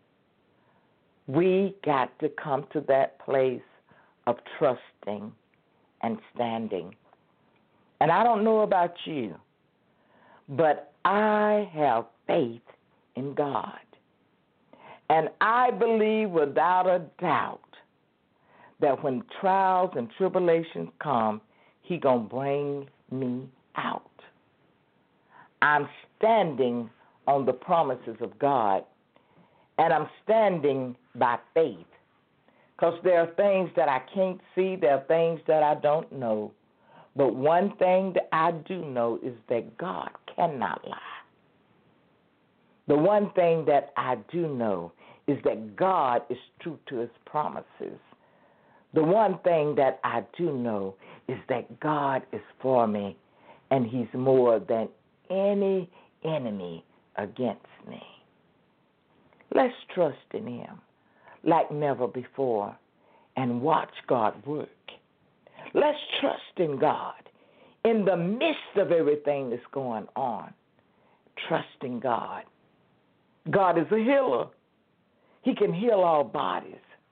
We got to come to that place of trusting and standing. And I don't know about you, but I have faith in God. And I believe without a doubt that when trials and tribulations come, he's going to bring me out. I'm standing on the promises of God, and I'm standing by faith. Because there are things that I can't see, there are things that I don't know. But one thing that I do know is that God cannot lie. The one thing that I do know is that God is true to his promises. The one thing that I do know is that God is for me, and he's more than any enemy against me. Let's trust in him like never before and watch God work. Let's trust in God in the midst of everything that's going on. Trust in God. God is a healer. He can heal our bodies.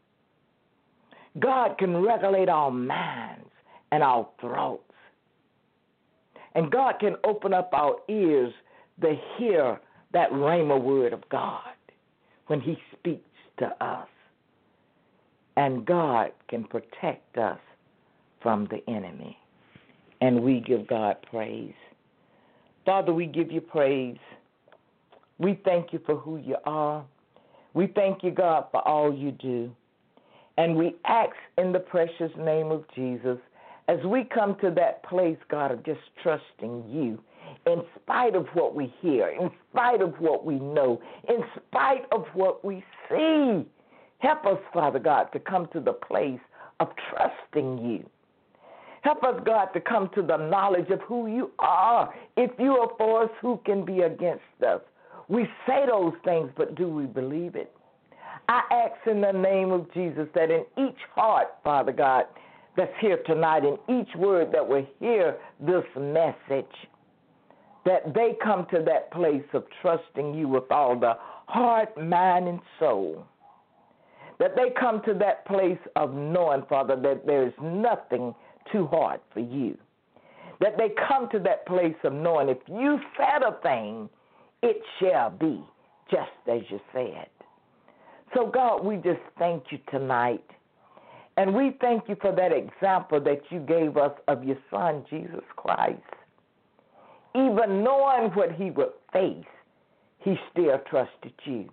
God can regulate our minds and our throats. And God can open up our ears to hear that rhema word of God when he speaks to us. And God can protect us from the enemy. And we give God praise. Father, we give you praise. We thank you for who you are. We thank you, God, for all you do. And we ask in the precious name of Jesus, as we come to that place, God, of just trusting you, in spite of what we hear, in spite of what we know, in spite of what we see, help us, Father God, to come to the place of trusting you. Help us, God, to come to the knowledge of who you are. If you are for us, who can be against us? We say those things, but do we believe it? I ask in the name of Jesus that in each heart, Father God, that's here tonight, in each word that will hear this message, that they come to that place of trusting you with all the heart, mind, and soul. That they come to that place of knowing, Father, that there is nothing too hard for you. That they come to that place of knowing if you said a thing, it shall be just as you said. So, God, we just thank you tonight. And we thank you for that example that you gave us of your Son, Jesus Christ. Even knowing what he would face, he still trusted you.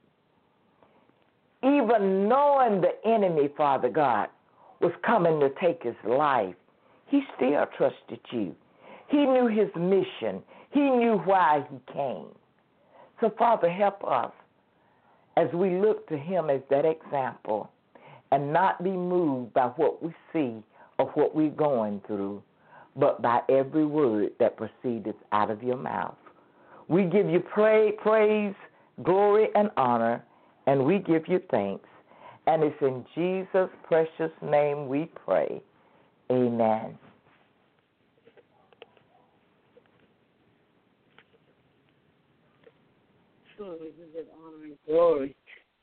Even knowing the enemy, Father God, was coming to take his life, he still trusted you. He knew his mission. He knew why he came. So, Father, help us as we look to him as that example and not be moved by what we see or what we're going through, but by every word that proceedeth out of your mouth. We give you praise, glory, and honor, and we give you thanks. And it's in Jesus' precious name we pray. Amen. Truly, we give honor and glory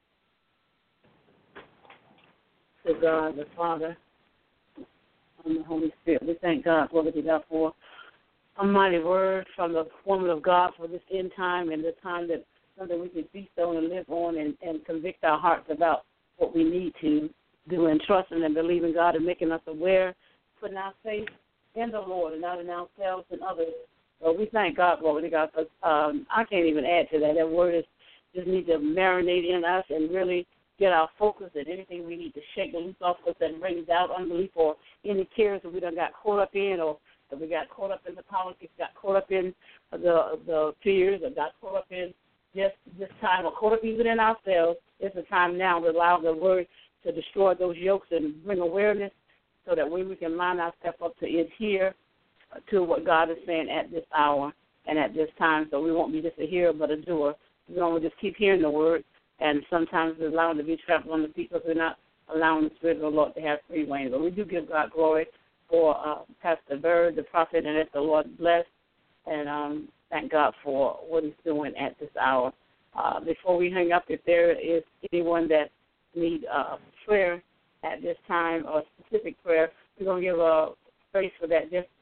to God the Father and the Holy Spirit. We thank God, glory to God, for a mighty word from the woman of God for this end time and the time that something we can feast on and live on and convict our hearts about what we need to do and trusting and believing God and making us aware, putting our faith in the Lord and not in ourselves and others. So we thank God, glory to God, because I can't even add to that. That word is just need to marinate in us and really get our focus and anything we need to shake the loose off us and bring doubt, unbelief, or any cares that we done got caught up in, or that we got caught up in the politics, got caught up in the fears, or got caught up in just this time, or caught up even in ourselves. It's a time now to allow the word to destroy those yokes and bring awareness so that we can line ourselves up to adhere to what God is saying at this hour and at this time. So we won't be just a hearer but a doer. We don't just keep hearing the word, and sometimes we're allowing to be trampled on the feet because we're not allowing the Spirit of the Lord to have free reign. But we do give God glory for Pastor Bird, the prophet, and let the Lord bless, and thank God for what he's doing at this hour. Before we hang up, if there is anyone that needs prayer at this time or specific prayer, we're going to give a space for that just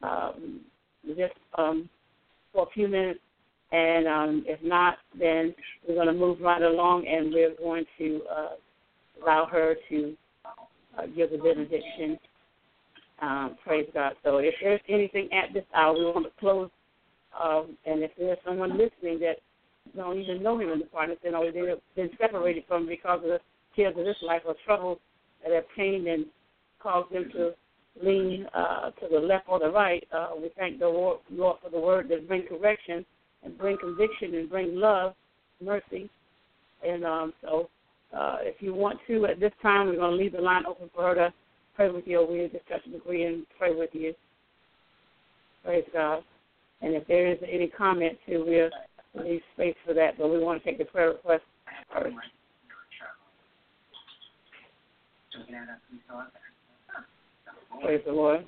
for a few minutes. And if not, then we're going to move right along, and we're going to allow her to give the benediction. Praise God. So if there's anything at this hour, we want to close. And if there's someone listening that don't even know him in the partners, then or they've been separated from because of the cares of this life or troubles that have came and caused them to lean to the left or the right, we thank the Lord for the word that brings correction and bring conviction and bring love, mercy. And so if you want to, at this time, we're going to leave the line open for her to pray with you. We'll just touch and agree and pray with you. Praise God. And if there is any comment, too, we'll leave space for that. But we want to take the prayer request first. Praise the Lord.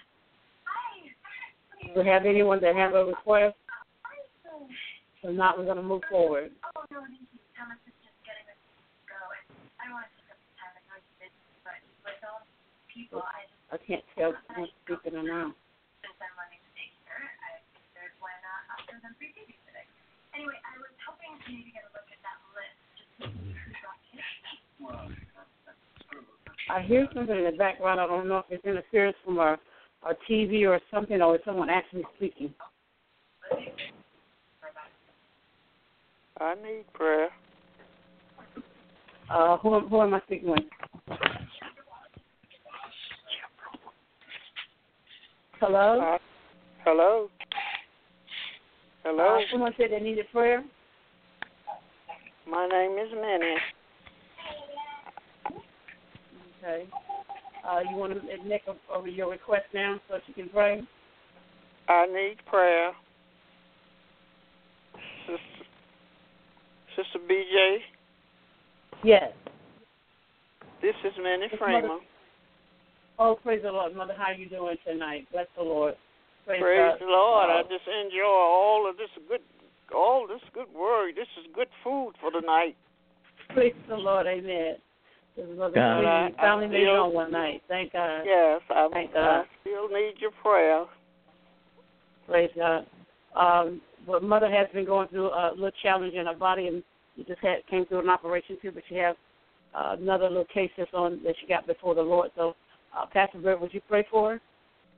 Do we have anyone that have a request? If not, we're going to move forward. Oh, no, thank you. Thomas is just getting us to go. I don't want to take up the time. I know it's busy, but with all people, I can't tell if I'm speaking or not. Since I'm running the daycare, I figured why not offer them free babies today. Anyway, I was hoping to maybe get a look at that list just to see who got kids. I hear something in the background. I don't know if it's interference from our TV or something, or is someone actually speaking. I need prayer. Who am I speaking with? Hello? Hello? Hello? Someone said they needed prayer? My name is Minnie. Okay. You want to make your request now so that you can pray? I need prayer. Sister BJ? Yes. This is Minnie Freeman. Oh, praise the Lord. Mother, how are you doing tonight? Bless the Lord. Praise the Lord. I just enjoy all this good word. This is good food for the night. Praise the Lord. Amen. This is Mother Freeman. Finally made it on one night. Thank God. Yes, Thank God. I still need your prayer. Praise God. But Mother has been going through a little challenge in her body, and she just came through an operation too, but she has another little case that's on that she got before the Lord. So, Pastor Bird, would you pray for her?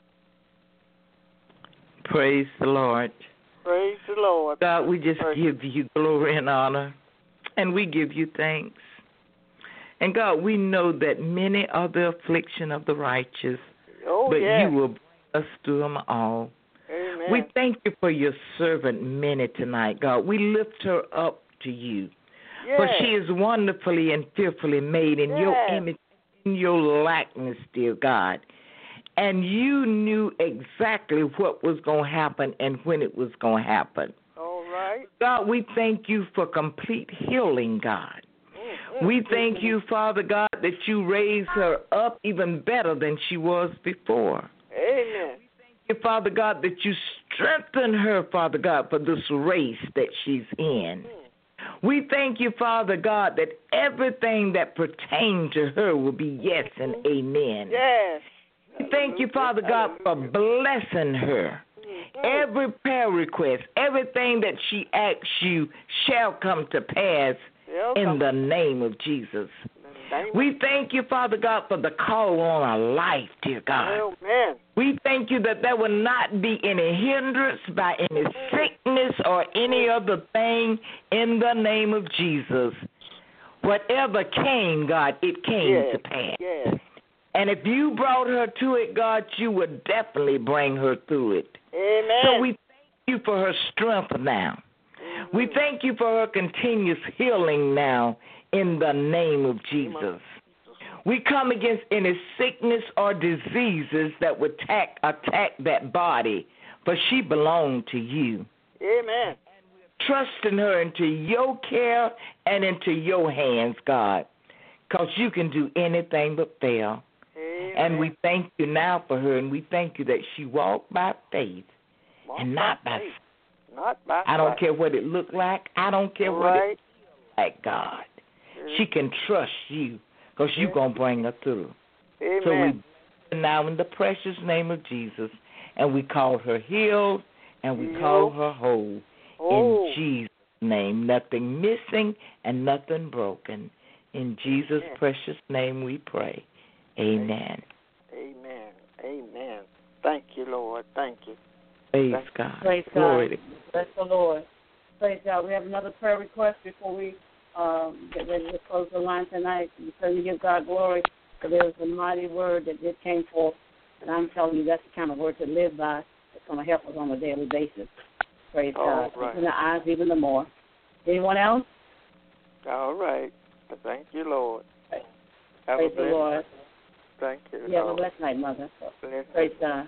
Praise the Lord. Praise the Lord. God, we just give you glory and honor, and we give you thanks. And God, we know that many are the affliction of the righteous, but you will bring us through them all. Amen. We thank you for your servant Minnie tonight, God. We lift her up to you. For she is wonderfully and fearfully made in your image, in your likeness, dear God. And you knew exactly what was going to happen and when it was going to happen. All right. God, we thank you for complete healing, God. We thank you, Father God, that you raised her up even better than she was before. Amen. We thank you, Father God, that you strengthen her, Father God, for this race that she's in. We thank you, Father God, that everything that pertains to her will be yes and amen. Yes. We thank you, Father God, for blessing her. Every prayer request, everything that she asks you shall come to pass in the name of Jesus. We thank you, Father God, for the call on our life, dear God. Amen. We thank you that there will not be any hindrance by any sickness or any other thing in the name of Jesus. Whatever came, God, it came to pass. Yes. And if you brought her to it, God, you would definitely bring her through it. Amen. So we thank you for her strength now. We thank you for her continuous healing now in the name of Jesus. We come against any sickness or diseases that would attack that body, for she belonged to you. Amen. Trusting her into your care and into your hands, God, because you can do anything but fail. Amen. And we thank you now for her, and we thank you that she walked by faith and not by sight. Not by I don't care what it looked like. I don't care what it looked like, God. She can trust you because you're going to bring her through. Amen. So we bless her now in the precious name of Jesus, and we call her healed, and we call her whole. In Jesus' name, nothing missing and nothing broken. In Jesus' precious name we pray. Amen. Amen. Amen. Thank you, Lord. Thank you. Praise God. Praise Glory God. to God. Bless the Lord. Praise God. We have another prayer request before we get ready to close the line tonight. We pray to give God glory, for there was a mighty word that just came forth, and I'm telling you that's the kind of word to live by. It's going to help us on a daily basis. Praise God. Right. Open the eyes even the more. Anyone else? All right. Thank you, Lord. Praise the Lord. Thank you. You have a blessed night, Mother. Bless Praise God.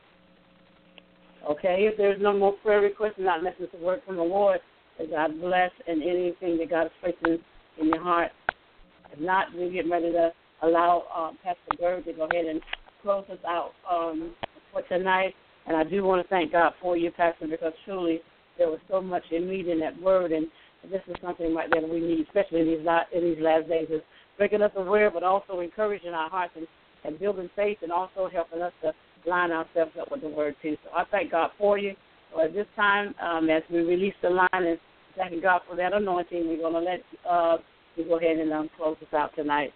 Okay, if there's no more prayer requests, not unless it's a word from the Lord, that God bless and anything that God is placing in your heart. If not, we're getting ready to allow Pastor Bird to go ahead and close us out for tonight. And I do want to thank God for you, Pastor, because truly there was so much in reading that word, and this is something right there that we need, especially in these last days, is making us aware, but also encouraging our hearts and building faith, and also helping us to line ourselves up with the word too. So I thank God for you. So at this time, as we release the line and thanking God for that anointing, we're going to let you go ahead and close us out tonight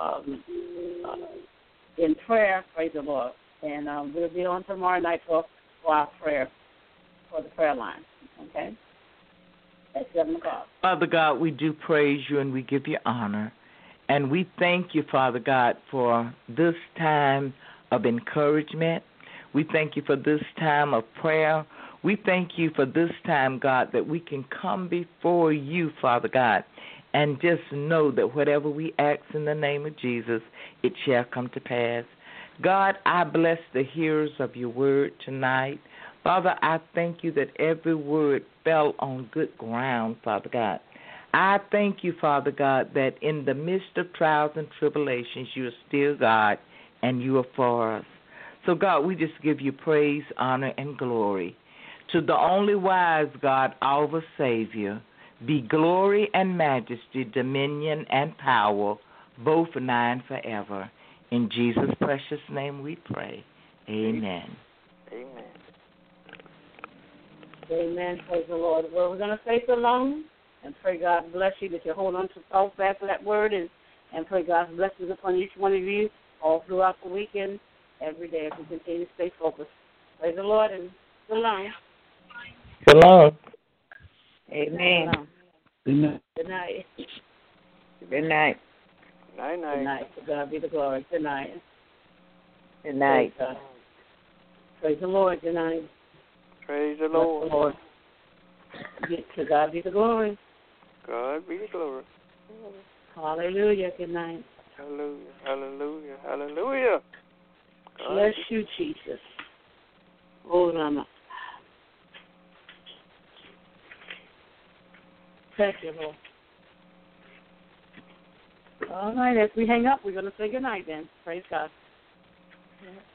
in prayer. Praise the Lord. And we'll be on tomorrow night for our prayer, for the prayer line. Okay? At 7 o'clock. Father God, we do praise you and we give you honor. And we thank you, Father God, for this time of encouragement. We thank you for this time of prayer. We thank you for this time, God, that we can come before you, Father God, and just know that whatever we ask in the name of Jesus, it shall come to pass. God, I bless the hearers of your word tonight. Father, I thank you that every word fell on good ground, Father God. I thank you, Father God, that in the midst of trials and tribulations, you are still God and you are for us. So, God, we just give you praise, honor, and glory. To the only wise God, our Savior, be glory and majesty, dominion and power, both now and forever. In Jesus' precious name we pray. Amen. Amen. Amen. Praise the Lord. Well, we're going to say so long and pray God bless you, that you hold on to hold fast to that word, and pray God's blessings upon each one of you all throughout the weekend, every day, as we continue to stay focused. Praise the Lord, and so long. Shalom. Amen. Good night. Good night. Good night. Night-night. Good night. To God be the glory. Good night. Good night. Praise the Lord. Good night. Praise the Bless Lord. the Lord. To God be the glory. God be the glory. Hallelujah. Good night. Hallelujah. Hallelujah. Hallelujah. God Bless be- you, Jesus. Oh, Rama. Thank you, Lord. All right, as we hang up, we're going to say good night then. Praise God.